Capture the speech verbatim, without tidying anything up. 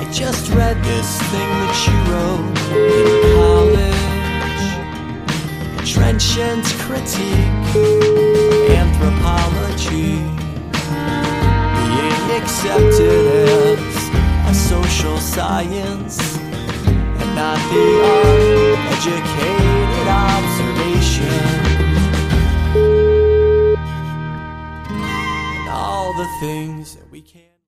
just read this thing that you wrote in college, a trenchant critique of anthropology, being accepted as a social science and not the uneducated observation, and all the things that we can't